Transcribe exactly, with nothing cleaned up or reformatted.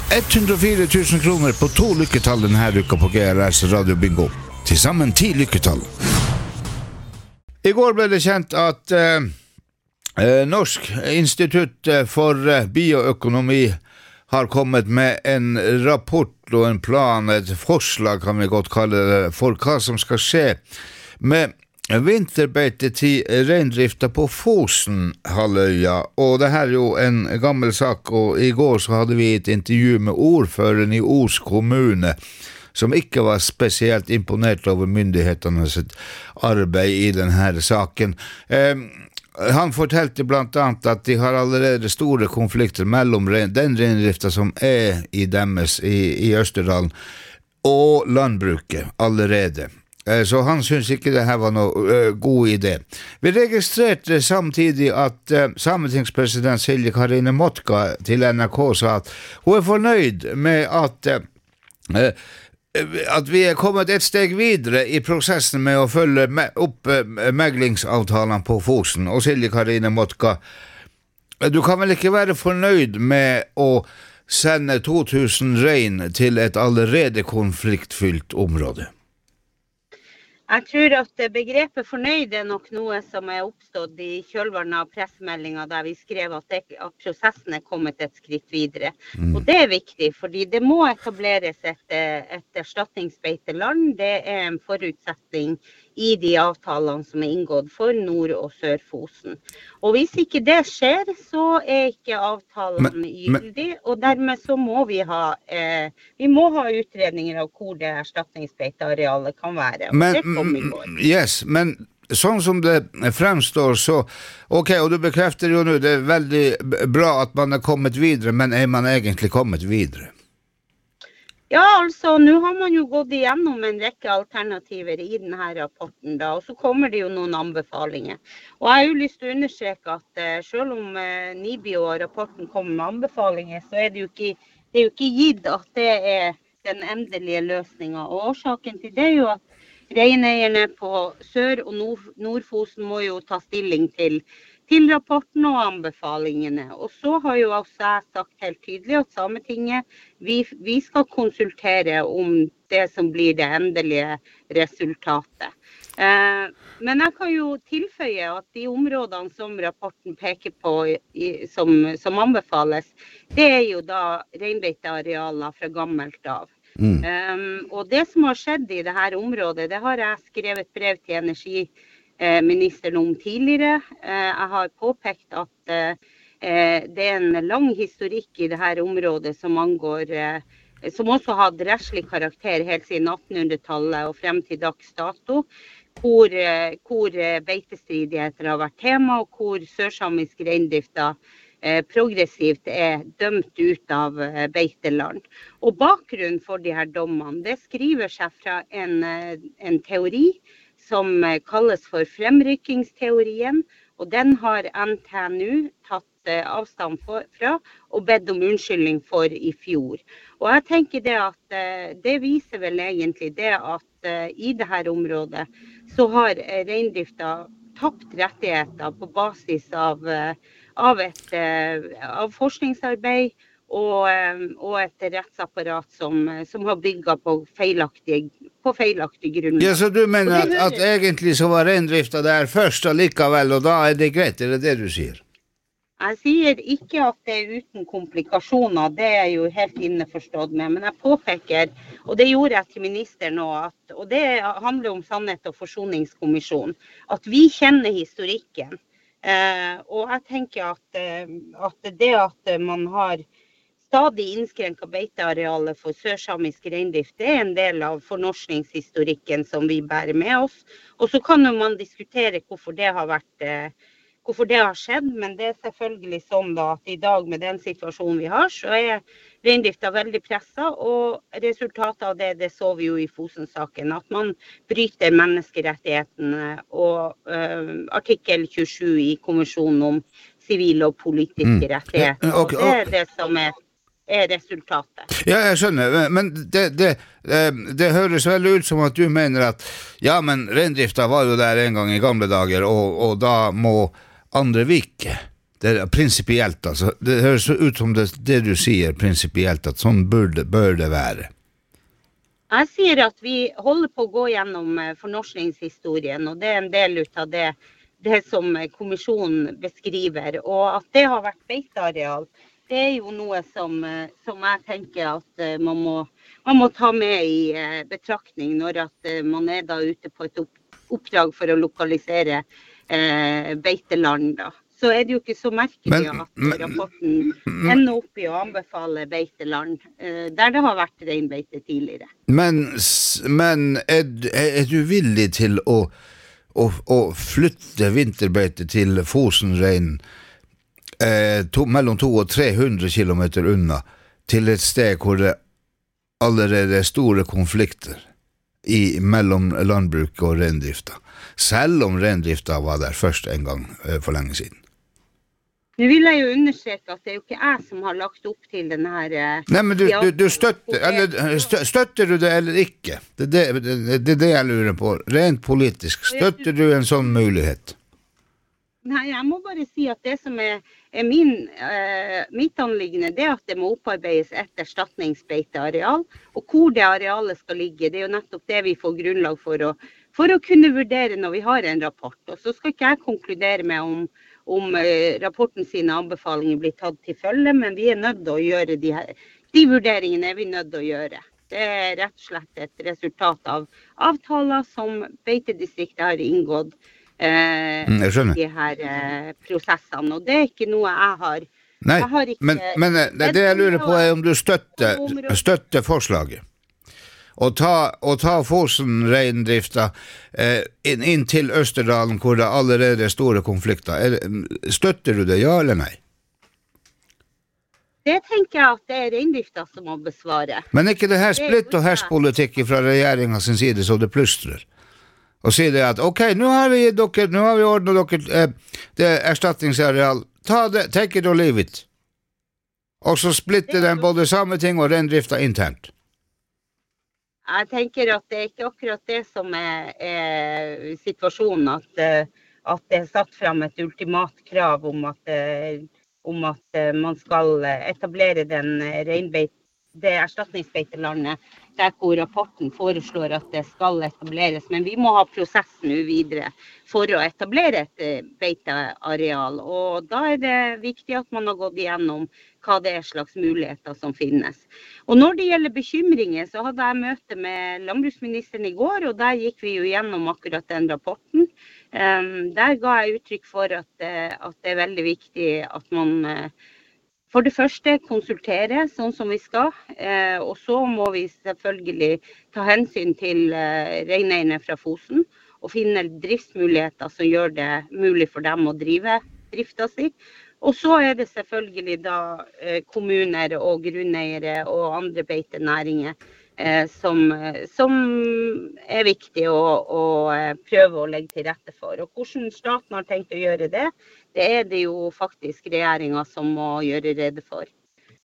etthundrafire tusen kroner på to lykketall denne uka på G R S Radio Bingo. Til sammen ti lykketall. I går ble det kjent at eh, Norsk institutt for bioøkonomi har kommet med en rapport og en plan, et forslag kan vi godt kalle det, for hva som skal skje med vinterbeite til reindrifta på Fosen-halvøya. Og det her er jo en gammel sak, og i går så hadde vi et intervju med ordføreren i Os kommune, som ikke var spesielt imponert over myndigheternes arbeid i denne saken. Eh, han fortalte blant annet at de har allerede store konflikter mellom den reindrifta som er i Demmes i, i Østerdalen, og landbruket allerede. Så han synes ikke det her var noe uh, god idé. Vi registrerte samtidig at uh, sametingspresident Silje Karine Motka til N R K sa at hun er fornøyd med at, uh, at vi er kommet et steg videre i prosessen med å følge me- opp uh, meglingsavtalene på Fosen. Og Silje Karine Motka, du kan vel ikke være fornøyd med å sende to tusen rein til et allerede konfliktfylt område? Jeg tror at begrepet fornøyd er nok noe som er oppstått i kjølvannet av pressemeldingen der vi skrev at, det, at prosessen er kommet et skritt videre. Mm. Og det er viktig, fordi det må etableres et, et erstatningsbeiteland. Det er en forutsetning i de avtalene som er inngått for Nord- og Sør-Fosen. Og hvis ikke det skjer, så er ikke avtalene gyldig, og dermed så må vi ha, eh, vi må ha utredninger av hvor det erstatningsbeitearealet kan være. Og men, det kommer i går. Yes, men sånn som det fremstår, så ok, og du bekrefter jo nå, det er veldig bra at man er kommet videre, men er man egentlig kommet videre? Ja, altså, nå har man jo gått igjennom en rekke alternativer i denne rapporten, da, og så kommer det jo noen anbefalinger. Og jeg har jo lyst til å understreke at uh, selv om uh, NIBIO og rapporten kommer med anbefalinger, så er det jo ikke, det er jo ikke gitt at det er den endelige løsningen. Og årsaken til det er jo at reineierne på Sør- og Nord- Nordfosen må jo ta stilling til til rapporten og anbefalingene. Og så har jo også jeg sagt helt tydelig at Sametinget, vi, vi skal konsultere om det som blir det endelige resultatet. Eh, men jeg kan jo tilføye at de områdene som rapporten peker på, i, som, som anbefales, det er jo da reinbeitearealer fra gammelt av. Mm. Um, og det som har skjedd i dette området, det har jeg skrevet brev til energi ministeren om tidligere. Jeg har påpekt at det er en lang historikk i dette området som angår, som også har rettslig karakter helt siden attenhundretallet og frem til dags dato, hvor, hvor beitestridigheter har vært tema, og hvor sørsamisk reindrifta progressivt er dømt ut av beiteland. Og bakgrunnen for de her dommene, det skriver seg fra en, en teori som kalles for fremrykkingsteorien, og den har N T N U tatt avstand fra og bedt om unnskyldning for i fjor. Og jeg tenker det at det viser vel egentlig det at i dette området så har reindrifta tapt rettigheter på basis av, av, et, av forskningsarbeid og, og et rettsapparat som, som har bygget på feilaktige på feilaktig grunn. Ja, så du mener at, at egentlig så var reindrifta der først allikevel, og da er det greit, er det det du sier? Jeg sier ikke at det er uten komplikasjoner, det er jo helt innforstått med, men jeg påpeker, og det gjorde jeg til ministeren nå, at, og det handler om sannhet- og forsoningskommisjon, at vi kjenner historikken. Eh, og jeg tenker at, at det at man har stadig innskrenket beitearealet for sørsamisk reindrift, det er en del av fornorskningshistorikken som vi bærer med oss. Og så kan man diskutere hvorfor det har vært, hvorfor det har skjedd, men det er selvfølgelig sånn da at i dag med den situasjonen vi har, så er reindrifta veldig presset, og resultatet av det, det så vi jo i Fosen-saken, at man bryter menneskerettighetene og uh, artikkel tjuesju i konvensjonen om sivile og politiske rettigheter. Mm. Okay, okay. Og det er det som er er resultatet. Ja, jeg skjønner, men det, det, det høres veldig ut som at du mener at ja, men reindrifta var jo der en gang i gamle dager, og, og da må andre vike. Det er prinsipielt, altså. Det høres ut som det, det du sier prinsipielt, at sånn bør det, bør det være. Jeg sier at vi holder på å gå gjennom fornorskningshistorien, og det er en del ut av det, det som kommisjonen beskriver. Og at det har vært beiteareal, det er jo noe som, som jeg tenker at man må, man må ta med i betraktning når at man er da ute på et oppdrag for å lokalisere eh, beiteland. Da. Så er det jo ikke så merkelig men, at men, rapporten ender opp i å anbefale beiteland, eh, der det har vært reinbeite tidligere. Men, men er, er du villig til å, å, å flytte vinterbeite til Fosenreinen Eh, to, mellom to og tre hundre kilometer unna til et sted hvor det allerede er store konflikter i, mellom landbruk og rendrifta, selv om rendrifta var der først en gang eh, for lenge siden. Nå vil jeg jo understreke at det er jo ikke jeg som har lagt opp til denne her... Eh, Nei, men du, du, du støtter, eller, støtter du det eller ikke? Det er det, det, det, det jeg lurer på. Rent politisk, støtter du en sånn mulighet? Nei, jeg må bare si at det som er, er min, eh, mitt anliggende, det er at det må opparbeides et erstatningsbeiteareal, og hvor det arealet skal ligge, det er jo nettopp det vi får grunnlag for å, for å kunne vurdere når vi har en rapport. Og så skal ikke jeg konkludere med om, om eh, rapporten sine anbefalinger blir tatt til følge, men vi er nødt til å gjøre de, her, de vurderingene er vi nødt til å gjøre. Det er rett og slett et resultat av avtaler som beitedistriktet har inngått, Eh, mm, de her eh, prosessene, og det er ikke noe jeg har. Nei, jeg har ikke, men, men det, det jeg lurer på er om du støtter, støtter forslaget. Og ta, og ta Fosen-reindrifta eh, inn, inn til Østerdalen, hvor det allerede er store konflikter. Er, støtter du det, ja eller nei? Det tenker jeg at det er reindrifta som må besvare. Men er ikke det her splitt og herspolitikk fra regjeringens side, så det plystrer? Og sier det at, ok, nå har vi dere, nå har vi ordnet dere eh, det erstatningsareal, ta det, take it or leave it. Og så splitter den både sameting og rendrifta internt. Jeg tenker at det er ikke akkurat det som er, er situasjonen, at, at det er satt frem et ultimat krav om at, om at man skal etablere den reinbeit, det erstatningsbeitelandet, der hvor rapporten foreslår at det skal etableres. Men vi må ha prosessen nå videre for å etablere et beiteareal. Og da er det viktig at man har gått igjennom hva det er slags muligheter som finnes. Og når det gjelder bekymringer, så hadde jeg møte med landbruksministeren i går, og der gikk vi jo gjennom akkurat den rapporten. Um, der ga jeg uttrykk for at, at det er veldig viktig at man for det første konsultere sånn som vi skal, eh, og så må vi selvfølgelig ta hensyn til eh, reineierne fra Fosen og finne driftsmuligheter som gjør det mulig for dem å drive drifta si. Og så er det selvfølgelig da eh, kommuner og grunneiere og andre beitenæringer eh, som, som er viktig å, å prøve å legge til rette for. Og hvordan staten har tenkt å gjøre det, det er det jo faktisk regjeringen som må gjøre rede for.